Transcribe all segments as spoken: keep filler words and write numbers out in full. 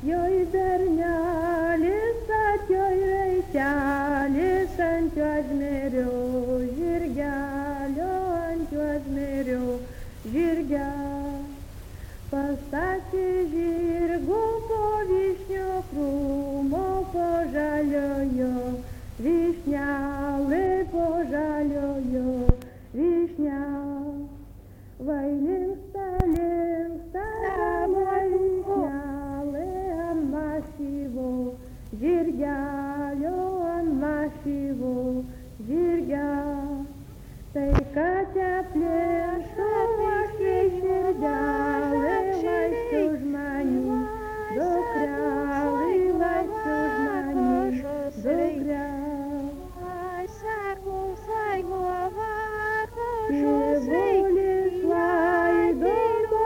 joj bernelis atjoj raitelis ant juodmėrio žirgelio, ant juodmėrio žirgelio. Pastatė žirgo po vyšnio krūmo, po žaliojo vyšnelė, po žaliojo vyšnelė. Vai linksta, linksta, vyšnelė ant masyvo žirgelio, ant masyvo žirgelio. Tai kad aplėšo vaškiai širdelė, laistų žmonių, dukrelė, laistų žmonių, dukrelė. Tėvulis laidojo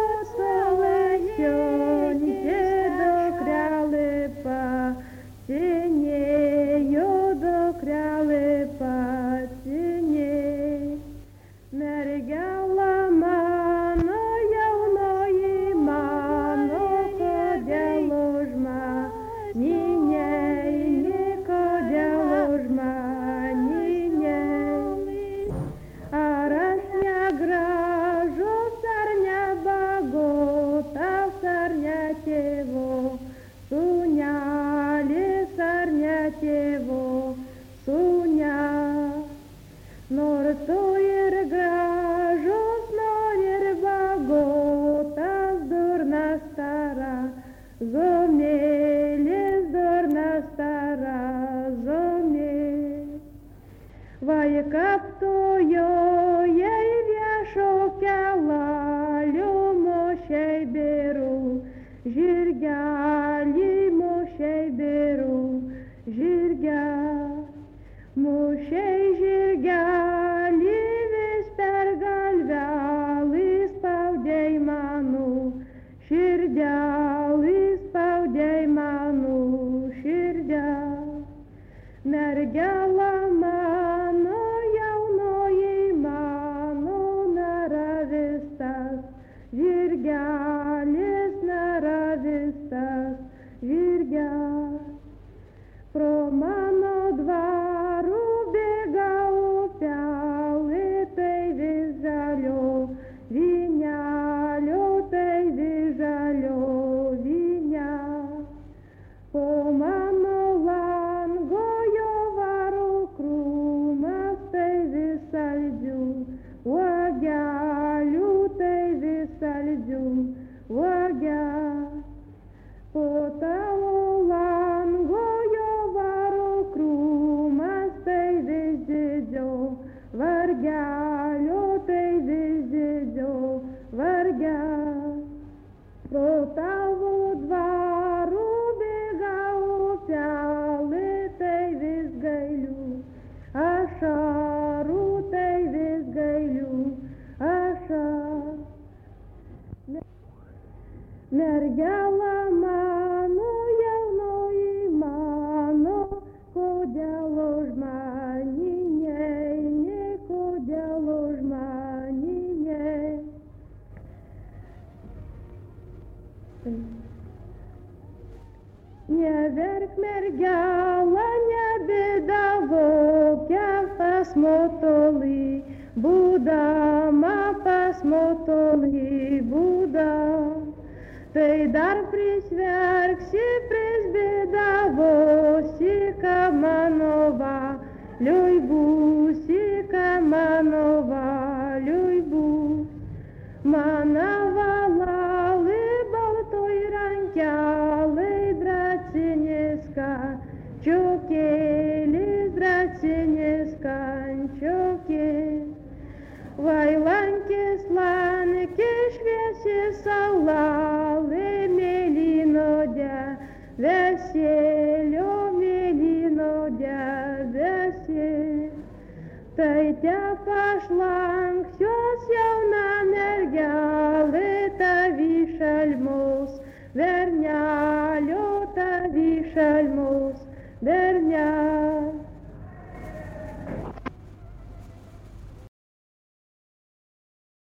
salasionė, dukrelė pasenėjo, dukrelė pasenėjo. Mergela mano, jaunoji mano, kodėl už manį neini, kodėl už manį neini. Ar aš negražus, ar nebagotas, ar ne tėvo sūnelis, ar ne tėvo sūnelis. Nors tu ir gražus, nors ir bagotas, durnas stara zonėlis, durnas stara zonėlis. Vai kaptuojai viešo kelalių, mošiai bėrų žirgelį, mošiai bėrų žirgelį. Mošiai žirgelį vis per galvelį, spaudei mano širdelį, spaudei mano širdelį. Mergela mano, jaunoji mano, naravistas žirgelis, naravistas žirgelis. Pro mano dvarų bėga upelė, tai vis žalio vynelio, tai vis žalio vynelio. Po mano lango jo varo krūmas, tai vis saldžių uogelių, tai vis saldžių uogelių. Po tavo lango jo varo krūmas, tai vis didžio vargelio, tai vis didžio vargelio. Pro tavo dvaro bėga upelė, tai vis gailių ašarų, tai vis gailių ašarų. Mergela mano, jaunoji mano, kodėl už manį neini, kodėl už manį neini. Neverk mergela, nebėdavokia pas motolį, būdama pas motolį būdama. Tai dar prisverksi, prisbėdavosi, ką mano valioj būsi, ką mano valioj būsi. Mana